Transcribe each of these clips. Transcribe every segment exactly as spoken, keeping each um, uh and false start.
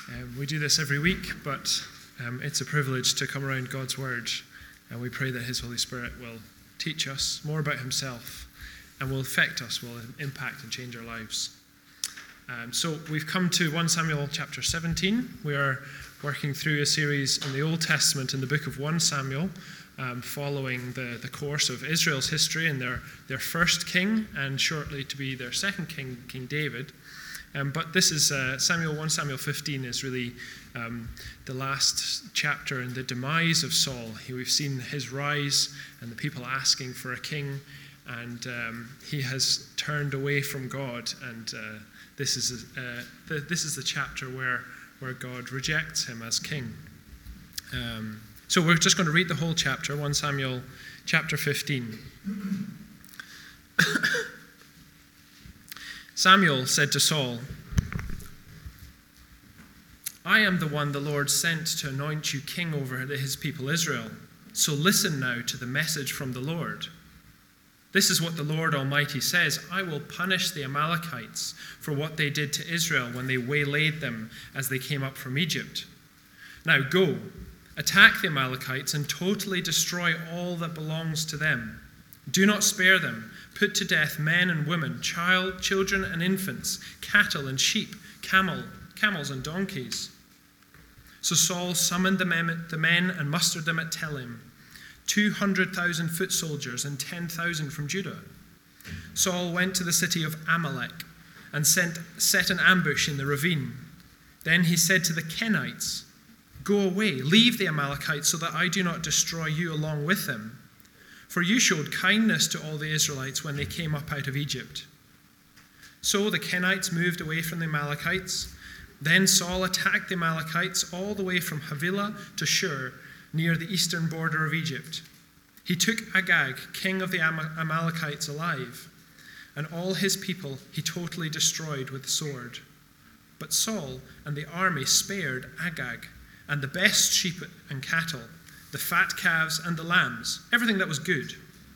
Um, we do this every week, but um, it's a privilege to come around God's Word, and we pray that His Holy Spirit will teach us more about Himself and will affect us, will impact and change our lives. Um, so we've come to First Samuel chapter seventeen. We are working through a series in the Old Testament in the book of First Samuel, um, following the, the course of Israel's history and their, their first king, and shortly to be their second king, King David. Um, but this is uh, Samuel, First Samuel fifteen is really um, the last chapter in the demise of Saul. He, we've seen his rise and the people asking for a king, and um, he has turned away from God. And uh, this is uh, the, this is the chapter where where God rejects him as king. Um, so we're just going to read the whole chapter, First Samuel chapter fifteen. Samuel said to Saul, "I am the one the Lord sent to anoint you king over his people Israel. So listen now to the message from the Lord. This is what the Lord Almighty says: I will punish the Amalekites for what they did to Israel when they waylaid them as they came up from Egypt. Now go, attack the Amalekites and totally destroy all that belongs to them. Do not spare them. Put to death men and women, child, children and infants, cattle and sheep, camel, camels and donkeys." So Saul summoned the men, the men and mustered them at Telem, two hundred thousand foot soldiers and ten thousand from Judah. Saul went to the city of Amalek and sent, set an ambush in the ravine. Then he said to the Kenites, "Go away, leave the Amalekites so that I do not destroy you along with them. For you showed kindness to all the Israelites when they came up out of Egypt." So the Kenites moved away from the Amalekites. Then Saul attacked the Amalekites all the way from Havilah to Shur, near the eastern border of Egypt. He took Agag, king of the Am- Amalekites, alive, and all his people he totally destroyed with the sword. But Saul and the army spared Agag and the best sheep and cattle, the fat calves and the lambs, everything that was good.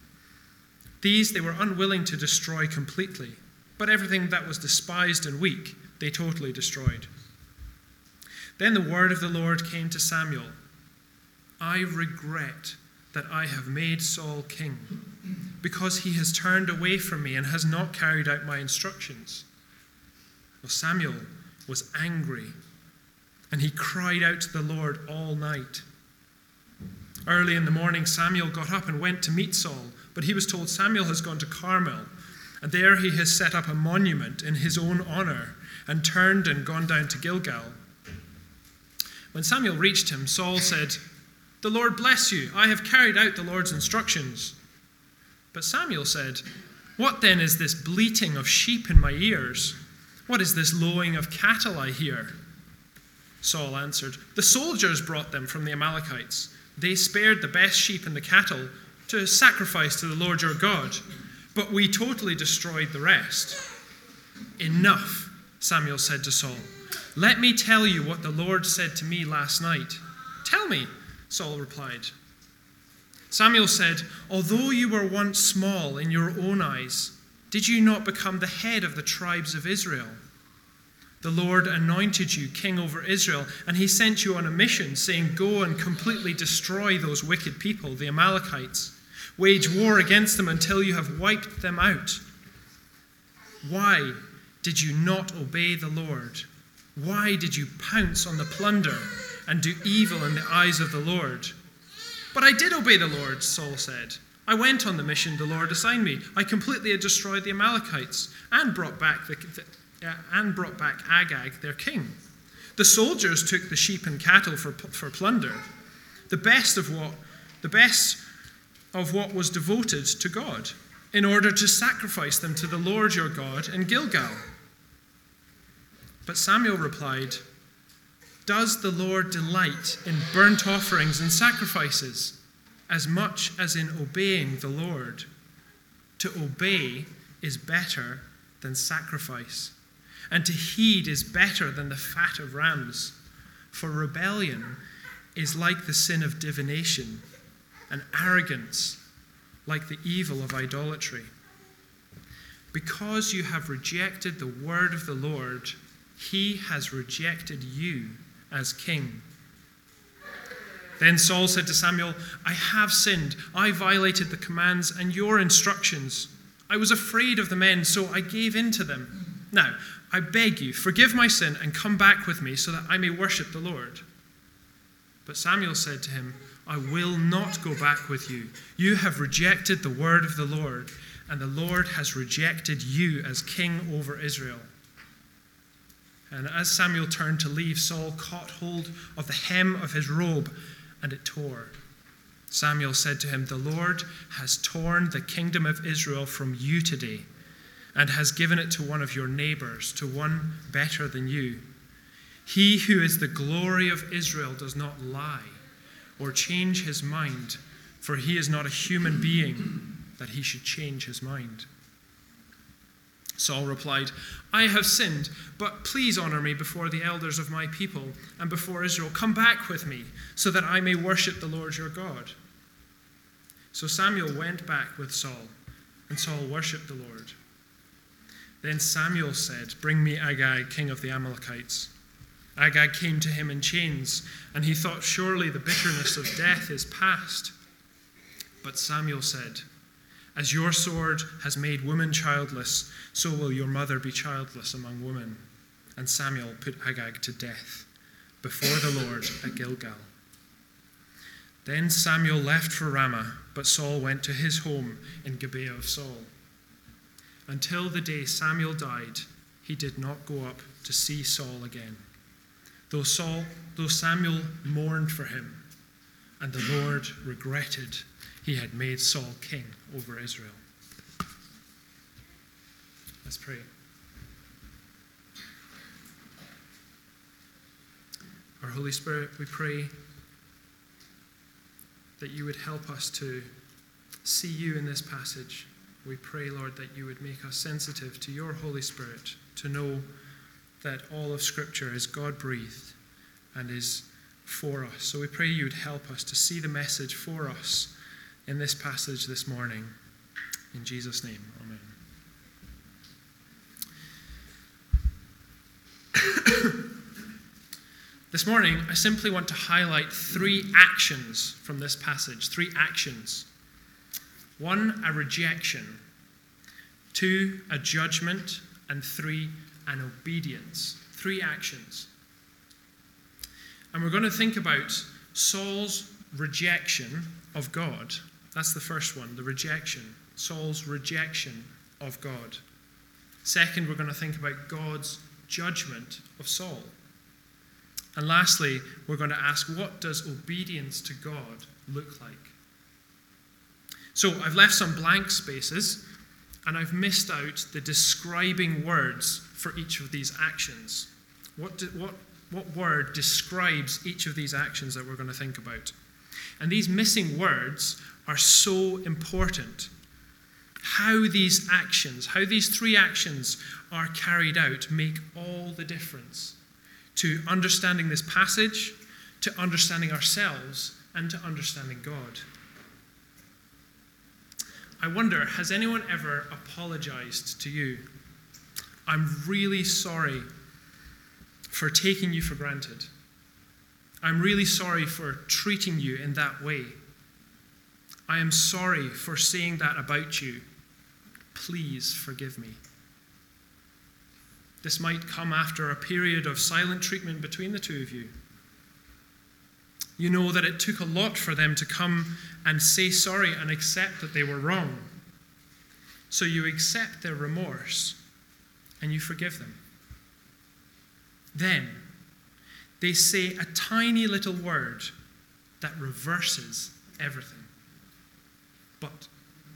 These they were unwilling to destroy completely, but everything that was despised and weak they totally destroyed. Then the word of the Lord came to Samuel, "I regret that I have made Saul king, because he has turned away from me and has not carried out my instructions." Well, Samuel was angry, and he cried out to the Lord all night. Early in the morning, Samuel got up and went to meet Saul, but he was told, "Samuel has gone to Carmel, and there he has set up a monument in his own honor, and turned and gone down to Gilgal." When Samuel reached him, Saul said, "The Lord bless you. I have carried out the Lord's instructions." But Samuel said, "What then is this bleating of sheep in my ears? What is this lowing of cattle I hear?" Saul answered, "The soldiers brought them from the Amalekites. They spared the best sheep and the cattle to sacrifice to the Lord your God, but we totally destroyed the rest." "Enough," Samuel said to Saul. "Let me tell you what the Lord said to me last night." "Tell me," Saul replied. Samuel said, "Although you were once small in your own eyes, did you not become the head of the tribes of Israel? The Lord anointed you king over Israel, and he sent you on a mission, saying, 'Go and completely destroy those wicked people, the Amalekites. Wage war against them until you have wiped them out.' Why did you not obey the Lord? Why did you pounce on the plunder and do evil in the eyes of the Lord?" "But I did obey the Lord," Saul said. "I went on the mission the Lord assigned me. I completely destroyed the Amalekites and brought back the, the uh, and brought back Agag, their king. The soldiers took the sheep and cattle for for plunder, the best of what the best of what was devoted to God, in order to sacrifice them to the Lord your God in Gilgal." But Samuel replied, "Does the Lord delight in burnt offerings and sacrifices as much as in obeying the Lord? To obey is better than sacrifice, and to heed is better than the fat of rams. For rebellion is like the sin of divination, and arrogance like the evil of idolatry. Because you have rejected the word of the Lord, He has rejected you as king." Then Saul said to Samuel, "I have sinned. I violated the commands and your instructions. I was afraid of the men, so I gave in to them. Now, I beg you, forgive my sin and come back with me so that I may worship the Lord." But Samuel said to him, "I will not go back with you. You have rejected the word of the Lord, and the Lord has rejected you as king over Israel." And as Samuel turned to leave, Saul caught hold of the hem of his robe, and it tore. Samuel said to him, "The Lord has torn the kingdom of Israel from you today, and has given it to one of your neighbors, to one better than you. He who is the glory of Israel does not lie or change his mind, for he is not a human being that he should change his mind." Saul replied, "I have sinned, but please honor me before the elders of my people and before Israel. Come back with me so that I may worship the Lord your God." So Samuel went back with Saul, and Saul worshipped the Lord. Then Samuel said, "Bring me Agag, king of the Amalekites." Agag came to him in chains, and he thought, "Surely the bitterness of death is past." But Samuel said, "As your sword has made women childless, so will your mother be childless among women." And Samuel put Agag to death before the Lord at Gilgal. Then Samuel left for Ramah, but Saul went to his home in Gibeah of Saul. Until the day Samuel died, he did not go up to see Saul again, though Saul, though Samuel mourned for him, and the Lord regretted he had made Saul king over Israel. Let's pray. Our Holy Spirit, we pray that you would help us to see you in this passage. We pray, Lord, that you would make us sensitive to your Holy Spirit, to know that all of Scripture is God-breathed and is for us. So we pray you would help us to see the message for us in this passage this morning. In Jesus' name, amen. This morning, I simply want to highlight three actions from this passage. Three actions. One, a rejection. Two, a judgment. And three, an obedience. Three actions. And we're going to think about Saul's rejection of God. That's the first one, the rejection. Saul's rejection of God. Second, we're going to think about God's judgment of Saul. And lastly, we're going to ask, what does obedience to God look like? So I've left some blank spaces, and I've missed out the describing words for each of these actions. What, do, what, what word describes each of these actions that we're going to think about? And these missing words are so important. How these actions, how these three actions are carried out make all the difference to understanding this passage, to understanding ourselves, and to understanding God. I wonder, has anyone ever apologized to you? "I'm really sorry for taking you for granted. I'm really sorry for treating you in that way. I am sorry for saying that about you. Please forgive me." This might come after a period of silent treatment between the two of you. You know that it took a lot for them to come and say sorry and accept that they were wrong. So you accept their remorse and you forgive them. Then they say a tiny little word that reverses everything. But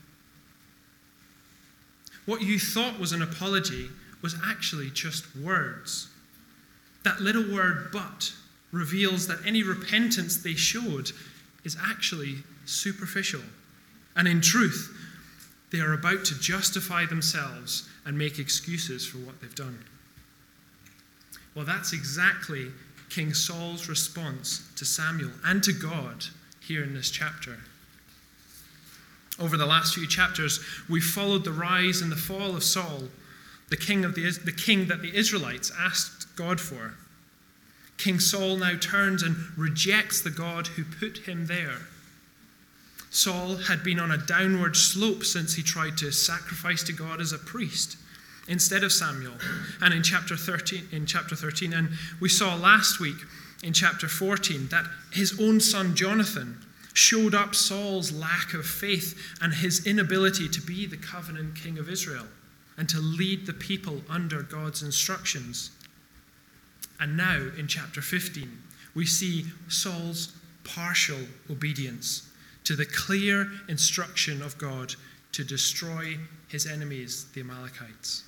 what you thought was an apology was actually just words. That little word "but" reveals that any repentance they showed is actually superficial. And in truth, they are about to justify themselves and make excuses for what they've done. Well, that's exactly King Saul's response to Samuel and to God here in this chapter. Over the last few chapters, we followed the rise and the fall of Saul, the king of the the king that the Israelites asked God for. King Saul now turns and rejects the God who put him there. Saul had been on a downward slope since he tried to sacrifice to God as a priest instead of Samuel. And in chapter thirteen, in chapter thirteen, and we saw last week in chapter fourteen that his own son Jonathan showed up Saul's lack of faith and his inability to be the covenant king of Israel and to lead the people under God's instructions. And now in chapter fifteen, we see Saul's partial obedience to the clear instruction of God to destroy his enemies, the Amalekites.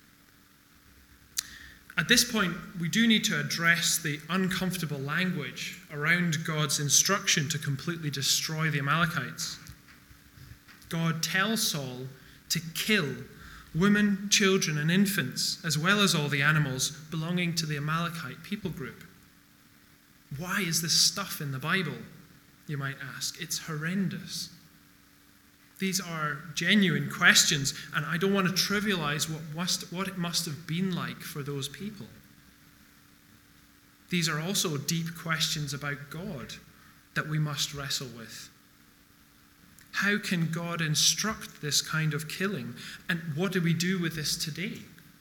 At this point, we do need to address the uncomfortable language around God's instruction to completely destroy the Amalekites. God tells Saul to kill women, children, and infants, as well as all the animals belonging to the Amalekite people group. Why is this stuff in the Bible, you might ask? It's horrendous. These are genuine questions, and I don't want to trivialize what, must, what it must have been like for those people. These are also deep questions about God that we must wrestle with. How can God instruct this kind of killing? And what do we do with this today?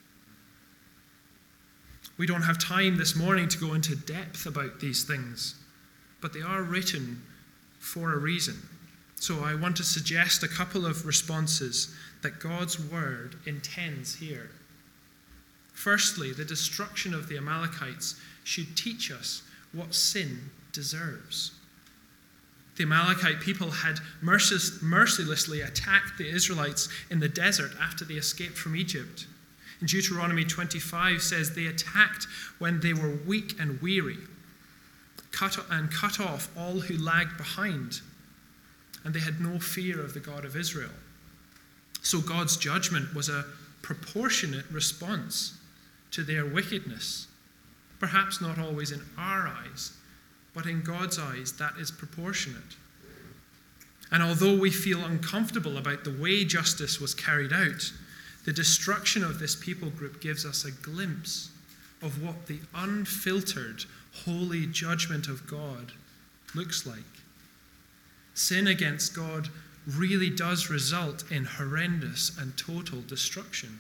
We don't have time this morning to go into depth about these things, but they are written for a reason. So I want to suggest a couple of responses that God's word intends here. Firstly, the destruction of the Amalekites should teach us what sin deserves. The Amalekite people had mercilessly attacked the Israelites in the desert after they escaped from Egypt. In Deuteronomy twenty-five says they attacked when they were weak and weary, cut and cut off all who lagged behind, and they had no fear of the God of Israel. So God's judgment was a proportionate response to their wickedness. Perhaps not always in our eyes, but in God's eyes, that is proportionate. And although we feel uncomfortable about the way justice was carried out, the destruction of this people group gives us a glimpse of what the unfiltered, holy judgment of God looks like. Sin against God really does result in horrendous and total destruction.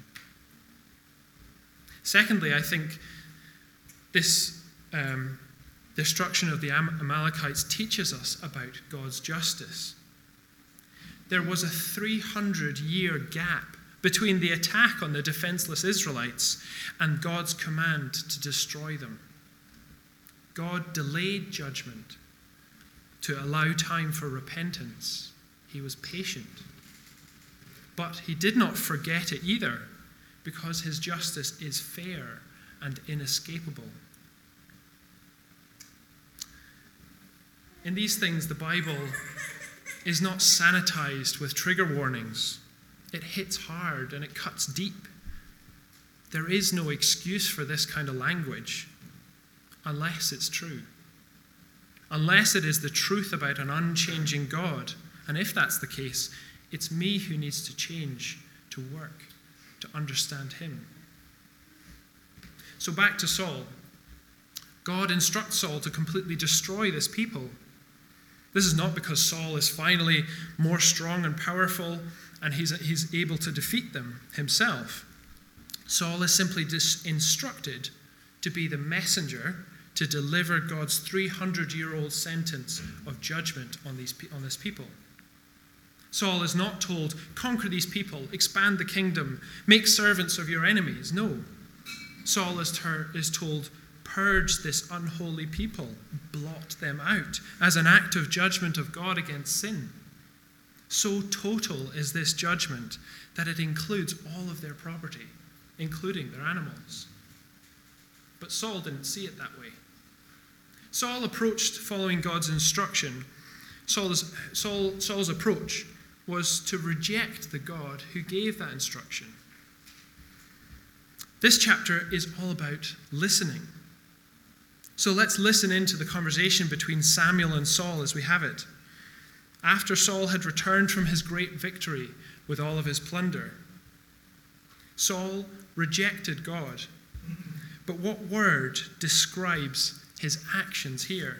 Secondly, I think this um, destruction of the Amalekites teaches us about God's justice. There was a three hundred year gap between the attack on the defenseless Israelites and God's command to destroy them. God delayed judgment to allow time for repentance. He was patient. But he did not forget it either, because his justice is fair and inescapable. In these things, the Bible is not sanitized with trigger warnings. It hits hard and it cuts deep. There is no excuse for this kind of language unless it's true. Unless it is the truth about an unchanging God. And if that's the case, it's me who needs to change, to work, to understand him. So back to Saul. God instructs Saul to completely destroy this people. This is not because Saul is finally more strong and powerful and he's, he's able to defeat them himself. Saul is simply dis- instructed to be the messenger to deliver God's three hundred year old sentence of judgment on, these, on this people. Saul is not told, conquer these people, expand the kingdom, make servants of your enemies. No. Saul is, ter- is told, purge this unholy people, blot them out as an act of judgment of God against sin. So total is this judgment that it includes all of their property, including their animals. But Saul didn't see it that way. Saul approached following God's instruction. Saul's, Saul, Saul's approach was to reject the God who gave that instruction. This chapter is all about listening. So let's listen into the conversation between Samuel and Saul as we have it. After Saul had returned from his great victory with all of his plunder, Saul rejected God. But what word describes his actions here?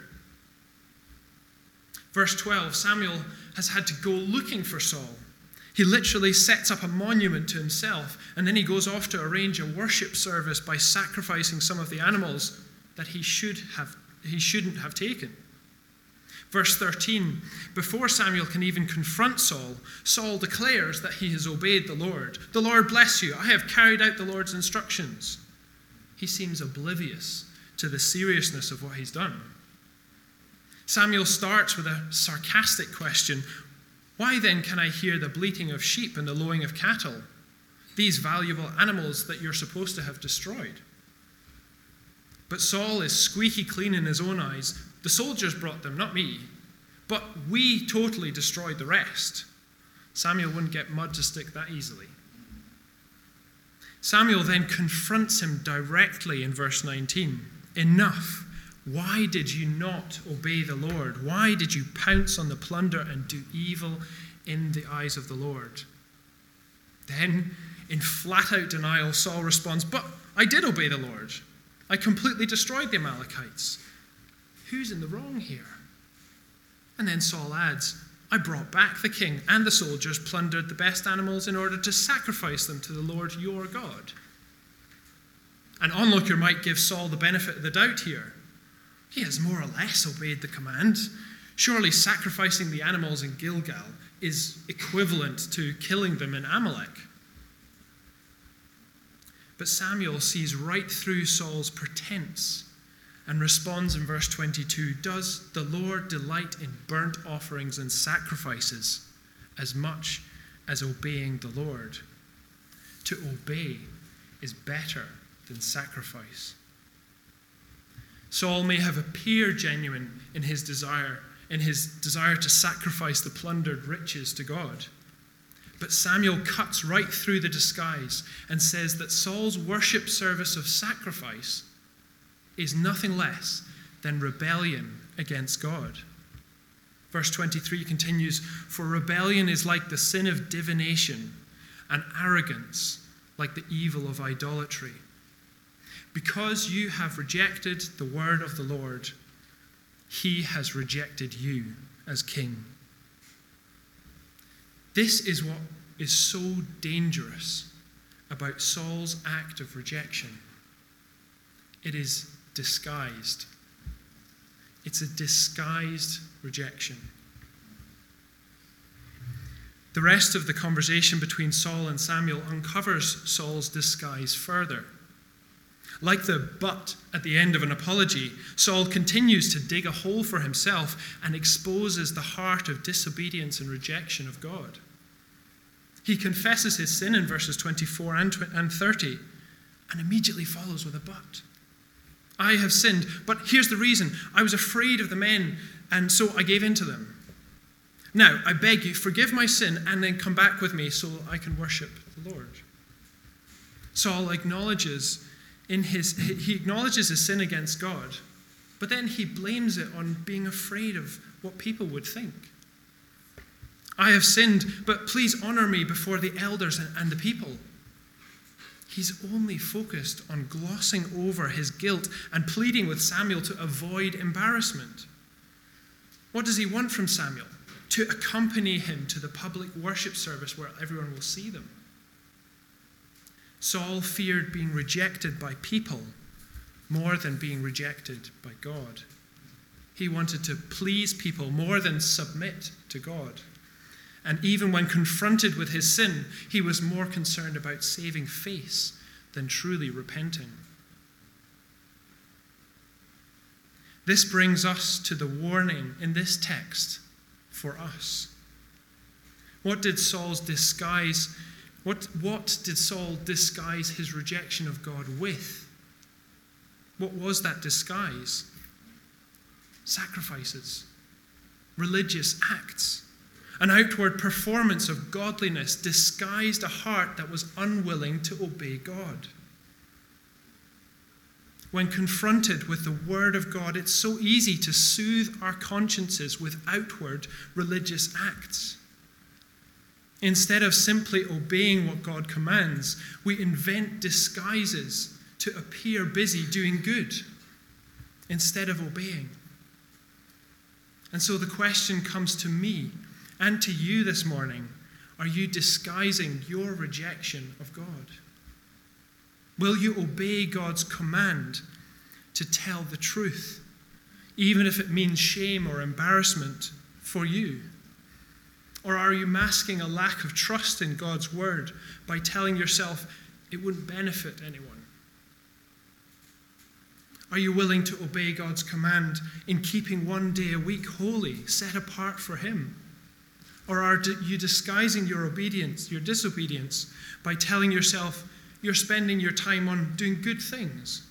Verse twelve, Samuel has had to go looking for Saul. He literally sets up a monument to himself, and then he goes off to arrange a worship service by sacrificing some of the animals that he should have, he shouldn't have taken. Verse thirteen, before Samuel can even confront Saul, Saul declares that he has obeyed the Lord. The Lord bless you. I have carried out the Lord's instructions. He seems oblivious to the seriousness of what he's done. Samuel starts with a sarcastic question. Why then can I hear the bleating of sheep and the lowing of cattle, these valuable animals that you're supposed to have destroyed? But Saul is squeaky clean in his own eyes. The soldiers brought them, not me. But we totally destroyed the rest. Samuel wouldn't get mud to stick that easily. Samuel then confronts him directly in verse nineteen. Enough. Why did you not obey the Lord? Why did you pounce on the plunder and do evil in the eyes of the Lord? Then, in flat-out denial, Saul responds, but I did obey the Lord. I completely destroyed the Amalekites. Who's in the wrong here? And then Saul adds, I brought back the king and the soldiers, plundered the best animals in order to sacrifice them to the Lord your God. An onlooker might give Saul the benefit of the doubt here. He has more or less obeyed the command. Surely sacrificing the animals in Gilgal is equivalent to killing them in Amalek. But Samuel sees right through Saul's pretense and responds in verse twenty-two, does the Lord delight in burnt offerings and sacrifices as much as obeying the Lord? To obey is better than sacrifice. Saul may have appeared genuine in his desire, in his desire to sacrifice the plundered riches to God. But Samuel cuts right through the disguise and says that Saul's worship service of sacrifice is nothing less than rebellion against God. Verse twenty-three continues, for rebellion is like the sin of divination, and arrogance like the evil of idolatry. Because you have rejected the word of the Lord, he has rejected you as king. This is what is so dangerous about Saul's act of rejection. It is disguised. It's a disguised rejection. The rest of the conversation between Saul and Samuel uncovers Saul's disguise further. Like the but at the end of an apology, Saul continues to dig a hole for himself and exposes the heart of disobedience and rejection of God. He confesses his sin in verses twenty-four and thirty and immediately follows with a but. I have sinned, but here's the reason. I was afraid of the men, and so I gave in to them. Now, I beg you, forgive my sin and then come back with me so I can worship the Lord. Saul acknowledges in his he acknowledges his sin against God, but then he blames it on being afraid of what people would think. I have sinned, but please honor me before the elders and the people. He's only focused on glossing over his guilt and pleading with Samuel to avoid embarrassment. What does he want from Samuel? To accompany him to the public worship service where everyone will see them. Saul feared being rejected by people more than being rejected by God. He wanted to please people more than submit to God. And even when confronted with his sin, he was more concerned about saving face than truly repenting. This brings us to the warning in this text for us. What did Saul's disguise, what, what did Saul disguise his rejection of God with? What was that disguise? Sacrifices, religious acts. An outward performance of godliness disguised a heart that was unwilling to obey God. When confronted with the word of God, it's so easy to soothe our consciences with outward religious acts. Instead of simply obeying what God commands, we invent disguises to appear busy doing good instead of obeying. And so the question comes to me and to you this morning: are you disguising your rejection of God? Will you obey God's command to tell the truth, even if it means shame or embarrassment for you? Or are you masking a lack of trust in God's word by telling yourself it wouldn't benefit anyone? Are you willing to obey God's command in keeping one day a week holy, set apart for Him? Or are you disguising your obedience, your disobedience, by telling yourself you're spending your time on doing good things?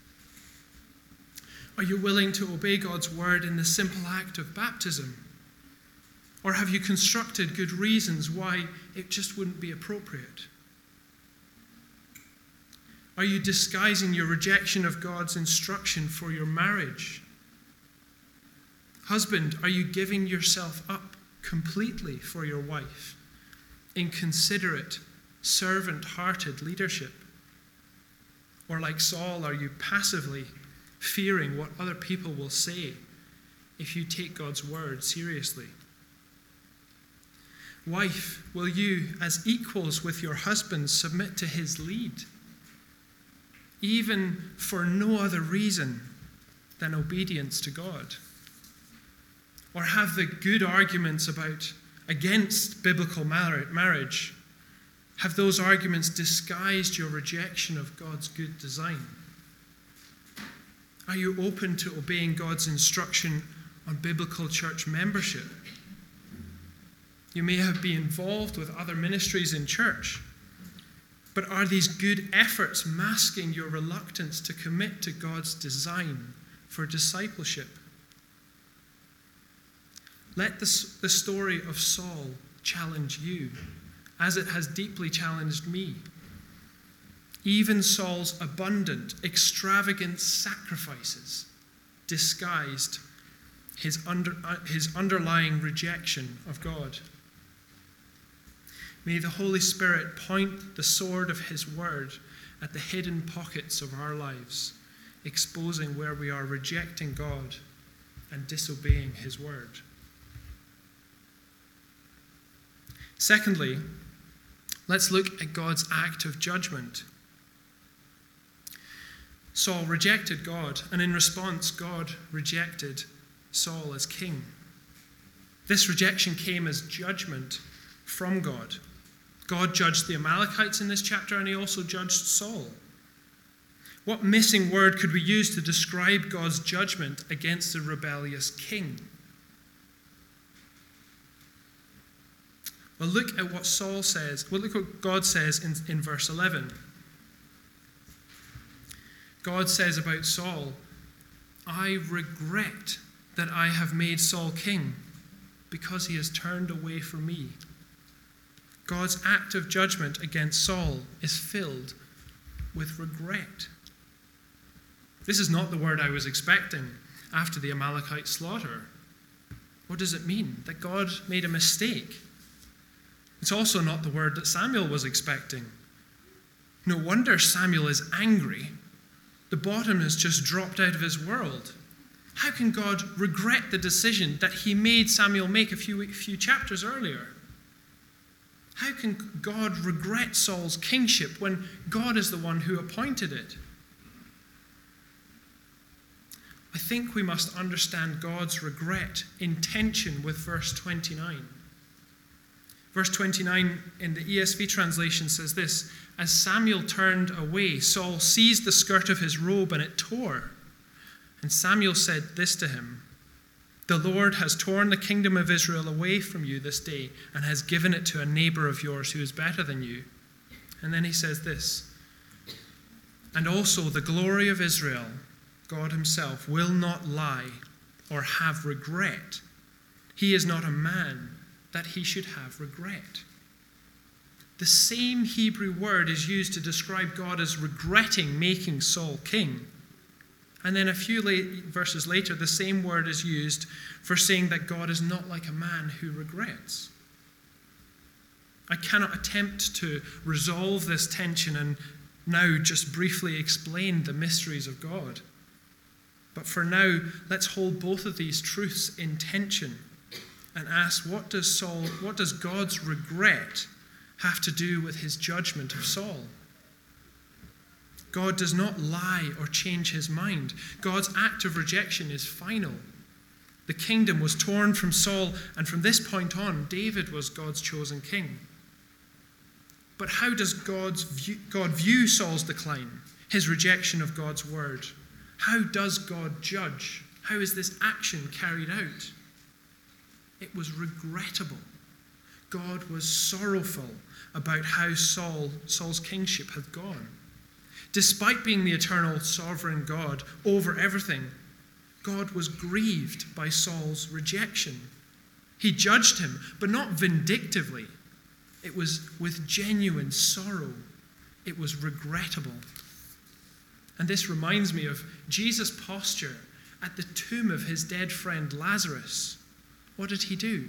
Are you willing to obey God's word in the simple act of baptism? Or have you constructed good reasons why it just wouldn't be appropriate? Are you disguising your rejection of God's instruction for your marriage? Husband, are you giving yourself up completely for your wife in considerate, servant-hearted leadership? Or like Saul, are you passively fearing what other people will say if you take God's word seriously? Wife, will you, as equals with your husband, submit to his lead, even for no other reason than obedience to God? Or have the good arguments about against biblical marriage, have those arguments disguised your rejection of God's good design? Are you open to obeying God's instruction on biblical church membership? You may have been involved with other ministries in church, but are these good efforts masking your reluctance to commit to God's design for discipleship? Let the, the story of Saul challenge you, as it has deeply challenged me. Even Saul's abundant, extravagant sacrifices disguised his, under, uh, his underlying rejection of God. May the Holy Spirit point the sword of His word at the hidden pockets of our lives, exposing where we are rejecting God and disobeying His word. Secondly, let's look at God's act of judgment. Saul rejected God, and in response, God rejected Saul as king. This rejection came as judgment from God. God judged the Amalekites in this chapter, and He also judged Saul. What missing word could we use to describe God's judgment against the rebellious king? Well, look at what Saul says. Well, look what God says in, in verse eleven. God says about Saul, "I regret that I have made Saul king, because he has turned away from me." God's act of judgment against Saul is filled with regret. This is not the word I was expecting after the Amalekite slaughter. What does it mean? That God made a mistake? It's also not the word that Samuel was expecting. No wonder Samuel is angry. The bottom has just dropped out of his world. How can God regret the decision that He made Samuel make a few, few chapters earlier? How can God regret Saul's kingship when God is the one who appointed it? I think we must understand God's regret in tension with verse twenty-nine. Verse twenty-nine in the E S V translation says this: "As Samuel turned away, Saul seized the skirt of his robe and it tore. And Samuel said this to him: 'The Lord has torn the kingdom of Israel away from you this day and has given it to a neighbor of yours who is better than you.'" And then he says this: "And also the glory of Israel, God Himself, will not lie or have regret. He is not a man that He should have regret." The same Hebrew word is used to describe God as regretting making Saul king. And then a few late verses later, the same word is used for saying that God is not like a man who regrets. I cannot attempt to resolve this tension and now just briefly explained the mysteries of God. But for now, let's hold both of these truths in tension and ask, what does Saul, what does God's regret have to do with his judgment of Saul? God does not lie or change his mind. God's act of rejection is final. The kingdom was torn from Saul, and from this point on, David was God's chosen king. But how does God's view, God view Saul's decline, his rejection of God's word? How does God judge? How is this action carried out? It was regrettable. God was sorrowful about how Saul, Saul's kingship had gone. Despite being the eternal sovereign God over everything, God was grieved by Saul's rejection. He judged him, but not vindictively. It was with genuine sorrow. It was regrettable. And this reminds me of Jesus' posture at the tomb of his dead friend Lazarus. What did he do?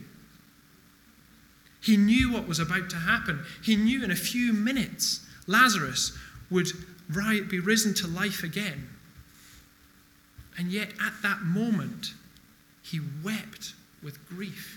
He knew what was about to happen. He knew in a few minutes Lazarus would be risen to life again. And yet at that moment, he wept with grief.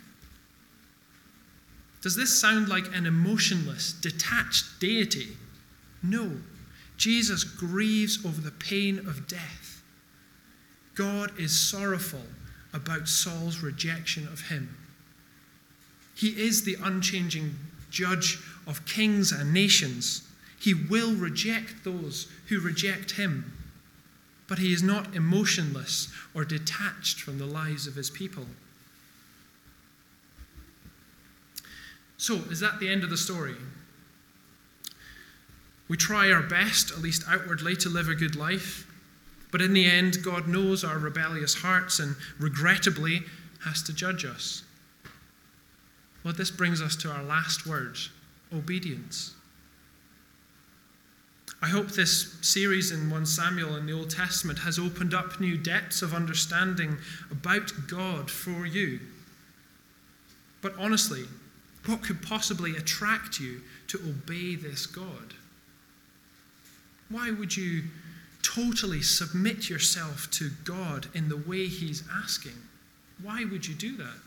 Does this sound like an emotionless, detached deity? No. Jesus grieves over the pain of death. God is sorrowful about Saul's rejection of him. He is the unchanging judge of kings and nations. He will reject those who reject him. But he is not emotionless or detached from the lives of his people. So, is that the end of the story? We try our best, at least outwardly, to live a good life. But in the end, God knows our rebellious hearts and regrettably has to judge us. Well, this brings us to our last word, obedience. I hope this series in First Samuel in the Old Testament has opened up new depths of understanding about God for you. But honestly, what could possibly attract you to obey this God? Why would you totally submit yourself to God in the way he's asking? Why would you do that?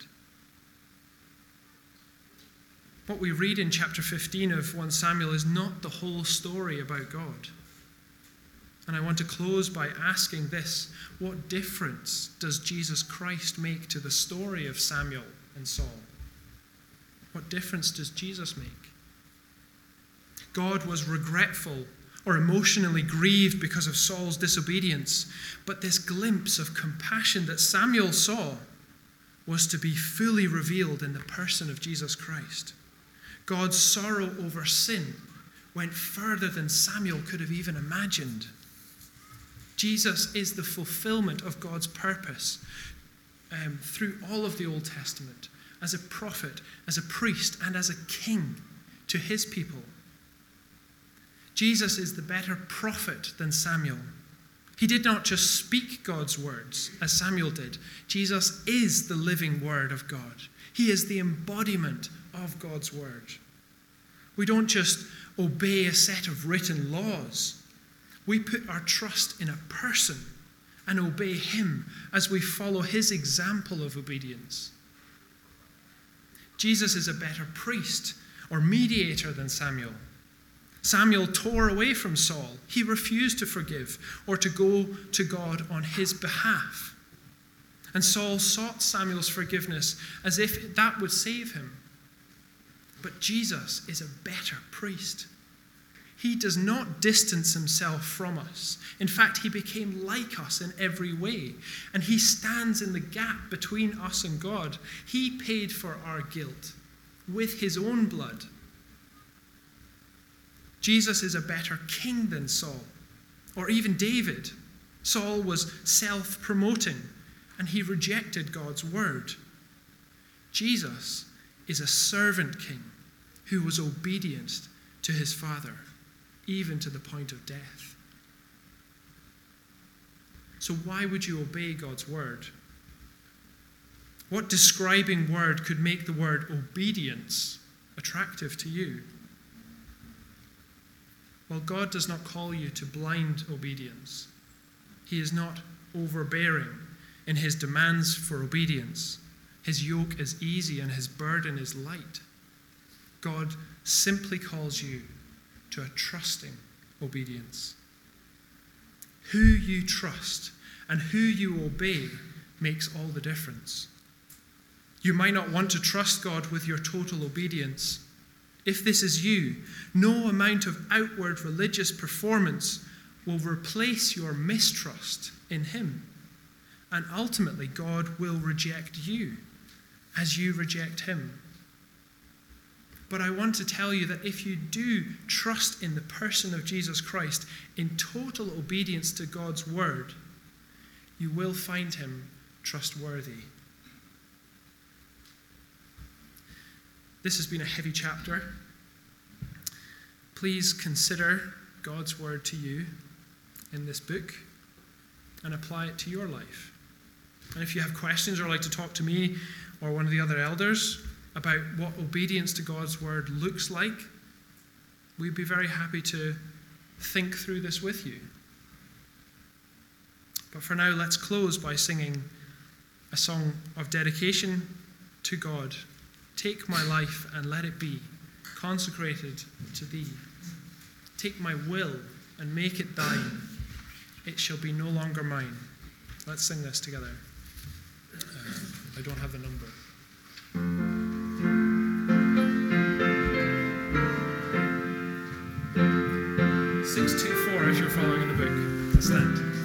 What we read in chapter fifteen of First Samuel is not the whole story about God. And I want to close by asking this: what difference does Jesus Christ make to the story of Samuel and Saul? What difference does Jesus make? God was regretful or emotionally grieved because of Saul's disobedience, but this glimpse of compassion that Samuel saw was to be fully revealed in the person of Jesus Christ. God's sorrow over sin went further than Samuel could have even imagined. Jesus is the fulfillment of God's purpose um, through all of the Old Testament, as a prophet, as a priest, and as a king to his people. Jesus is the better prophet than Samuel. He did not just speak God's words, as Samuel did. Jesus is the living word of God. He is the embodiment of God's word. We don't just obey a set of written laws. We put our trust in a person and obey him as we follow his example of obedience. Jesus is a better priest or mediator than Samuel. Samuel tore away from Saul. He refused to forgive or to go to God on his behalf. And Saul sought Samuel's forgiveness as if that would save him. But Jesus is a better priest. He does not distance himself from us. In fact, he became like us in every way. And he stands in the gap between us and God. He paid for our guilt with his own blood. Jesus is a better king than Saul, or even David. Saul was self-promoting, and he rejected God's word. Jesus is a servant king who was obedient to his Father, even to the point of death. So why would you obey God's word? What describing word could make the word obedience attractive to you? Well, God does not call you to blind obedience. He is not overbearing in his demands for obedience. His yoke is easy and his burden is light. God simply calls you to a trusting obedience. Who you trust and who you obey makes all the difference. You might not want to trust God with your total obedience. If this is you, no amount of outward religious performance will replace your mistrust in him. And ultimately, God will reject you as you reject him. But I want to tell you that if you do trust in the person of Jesus Christ in total obedience to God's word, you will find him trustworthy. This has been a heavy chapter. Please consider God's word to you in this book and apply it to your life. And if you have questions or like to talk to me or one of the other elders about what obedience to God's word looks like, we'd be very happy to think through this with you. But for now, let's close by singing a song of dedication to God. Take my life and let it be consecrated to thee. Take my will and make it thine. It shall be no longer mine. Let's sing this together. Uh, I don't have the number. six two four if you're following in the book. Let's stand.